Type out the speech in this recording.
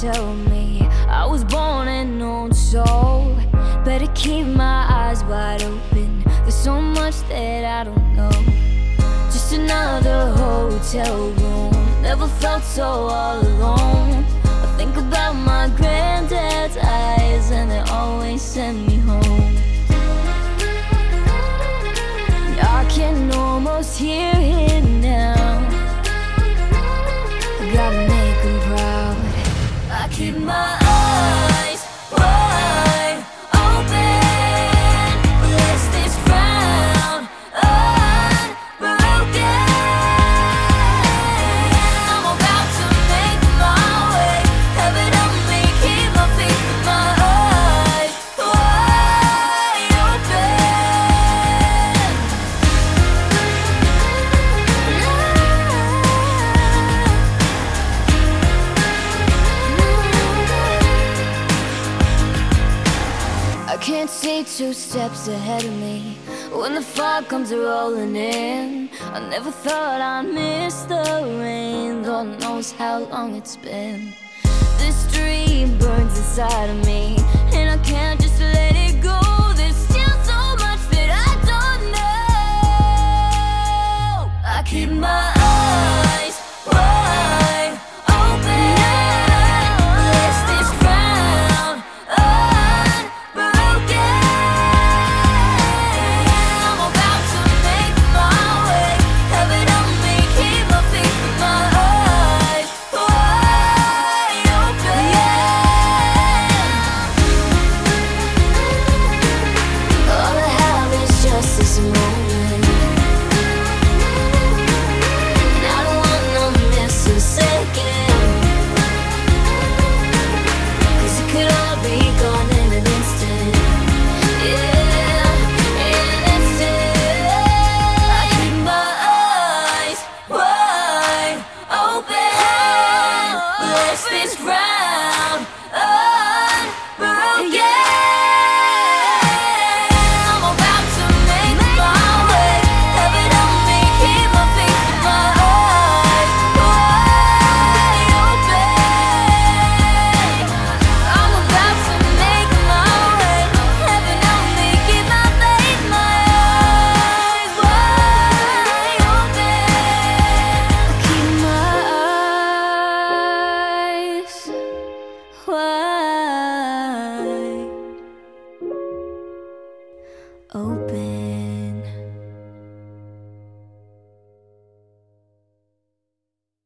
tell me I was born an old soul. Better keep my eyes wide open. There's so much that I don't know. Just another hotel room. Never felt so all alone. I think about my granddad's eyes, and they always send me home. And I can almost hear it now. I gotta make him proud. I keep my eyes wide open. Bless this ground unbroken. I'm about to make my way. Heaven help me keep my feet. My eyes wide open. I can't see 2 steps ahead of me when the fog comes rolling in. I never thought I'd miss the rain. Lord knows how long it's been. This dream burns inside of me, and I can't just let it go. There's still so much that I don't know. I keep my eyes wide open. Bless this ground unbroken. I'm about to make my way. Heaven help me keep my feet. My eyes wide open. All I have is just this moment, and I don't wanna miss a second. 'Cause it could all be gone in an instant. Yeah, in an instant. I keep my eyes wide open. Bless this ground unbroken. I'm about to make my way. Heaven help me keep my feet. My eyes wide open. I'm about to make my way. Heaven help me keep my faith. My eyes wide open. Keep my eyes wide open.